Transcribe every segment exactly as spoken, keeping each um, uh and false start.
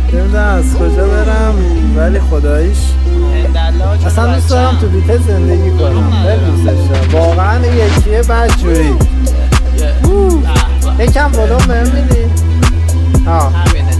نمیدونم از کجا برم، ولی خداییش اصلا دوست دارم تو بیته زندگی کنم. خیلی دوستش دارم واقعا. یکیه بدجوری یکم ولوم بهم میدی؟ ها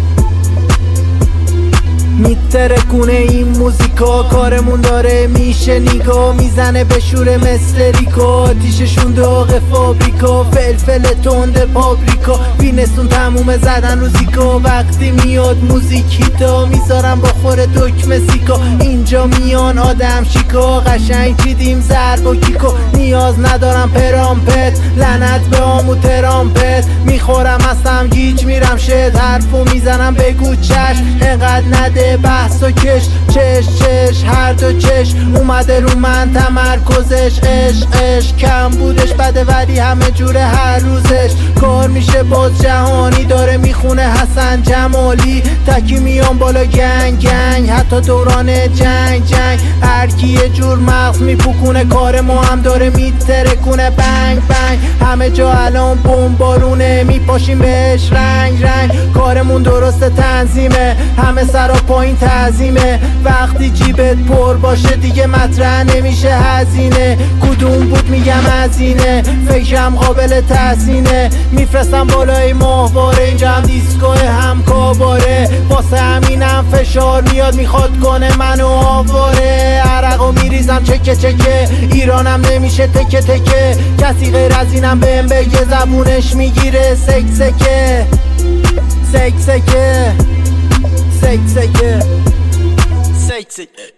میترکونه این موزیکا، کارمون داره میشه نیگا، میزنه به شور مستریکا، آتیششون داغ فابریکا، فلفل تند پاپریکا، بینستون تموم زدن روزیکا، وقتی میاد موزیکیتا میذارم با خور دکمه سیکا، اینجا میان آدم شیکا، قشنگ چیدیم ضرب و کیکا، نیاز ندارم پرامپت، لعنت به آمو ترامپت، میخورم هستم گیج میرم شد، حرفو میزنم بگو چشم، انقدر نده بحث و کش، چش چش هر دو چش، اومده رو من تمرکزش، اش اش کم بودش بده ولی همه جوره هر روزش، کار میشه باز جهانی داره میخونه حسن جمالی، تکی میان بالا گنگ گنگ، حتی دوران جنگ جنگ، هر کی یه جور مغز میپوکونه، کار ما هم داره میترکونه، بنگ بنگ همه جا الان بمبارونه، میپاشیم بهش رنگ رنگ، کارمون درست تنظیمه، همه سرا پایین تعظیمه، وقتی جیبت پر باشه دیگه مطرح نمیشه هزینه، کدوم بود میگم هزینه، فکرم قابل تحسینه، میفرستم بالای ماهواره، اینجا هم دیسکوه هم کاباره، واسه همینم فشار میاد میخواد کنه منو آواره، عرقو میریزم چکه چکه، ایرانم نمیشه تکه تکه، کسی غیر از اینم بهم بگه، زبونش میگیره سک سکه سک سکه سک سکه سک سکه